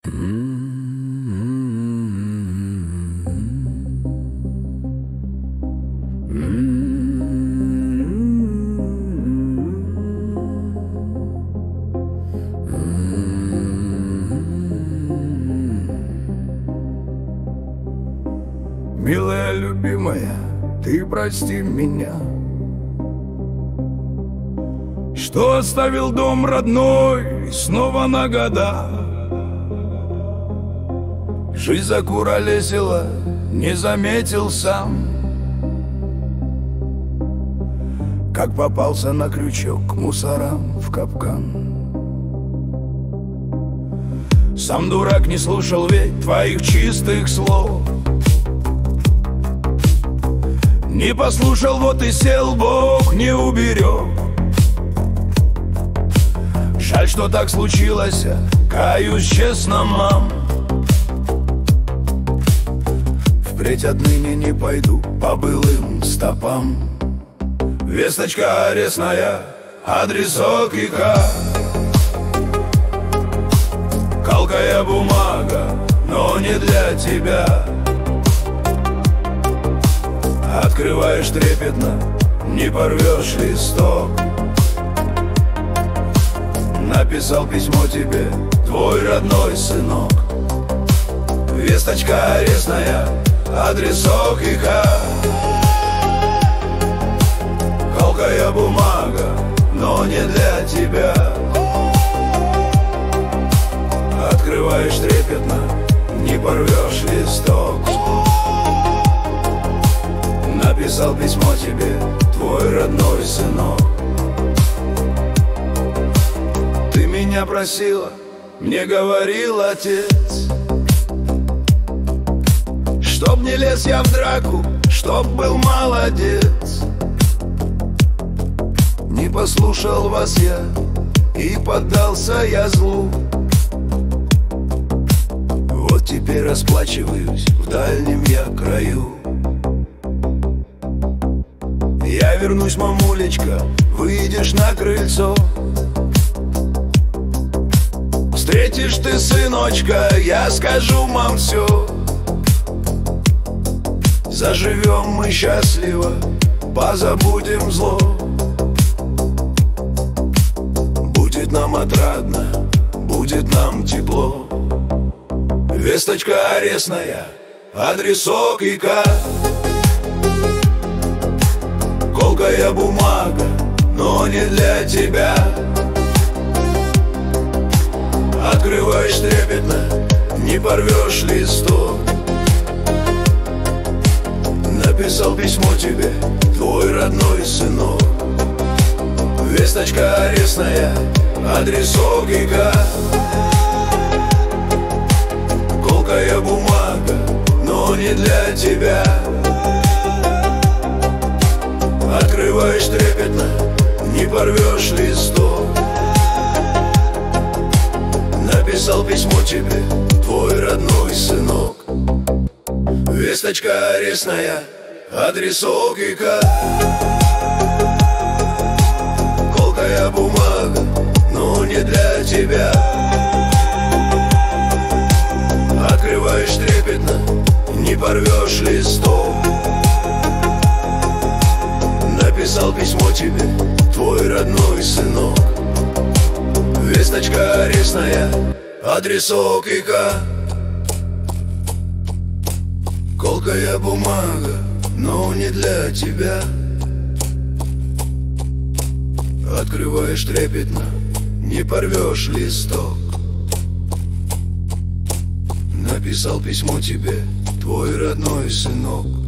Милая, любимая, ты прости меня, что оставил дом родной снова на года. Жизнь закуролесила, не заметил сам, как попался на крючок к мусорам в капкан. Сам дурак не слушал ведь твоих чистых слов, не послушал, вот и сел, Бог не уберег. Жаль, что так случилось, каюсь честно, мам. Впредь отныне не пойду по былым стопам. Весточка арестная, адресок ИК. Калкая бумага, но не для тебя. Открываешь трепетно, не порвешь листок. Написал письмо тебе твой родной сынок. Весточка арестная, адресок ИК. Колкая бумага, но не для тебя. Открываешь трепетно, не порвешь листок. Написал письмо тебе твой родной сынок. Ты меня просила, мне говорил отец, чтоб не лез я в драку, чтоб был молодец. Не послушал вас я и поддался я злу. Вот теперь расплачиваюсь в дальнем я краю. Я вернусь, мамулечка, выйдешь на крыльцо. Встретишь ты сыночка, я скажу, мам, все. Заживем мы счастливо, позабудем зло. Будет нам отрадно, будет нам тепло. Весточка арестная, адресок ИК. Колкая бумага, но не для тебя. Открываешь трепетно, не порвешь листок. Написал письмо тебе твой родной сынок. Весточка арестная, адресок ИК. Колкая бумага, но не для тебя. Открываешь трепетно, не порвешь листок. Написал письмо тебе твой родной сынок. Весточка арестная, адресок ИК. Колкая бумага, но не для тебя. Открываешь трепетно, не порвешь листок. Написал письмо тебе твой родной сынок. Весточка арестная, адресок ИК. Колкая бумага, но не для тебя. Открываешь трепетно, не порвешь листок. Написал письмо тебе твой родной сынок.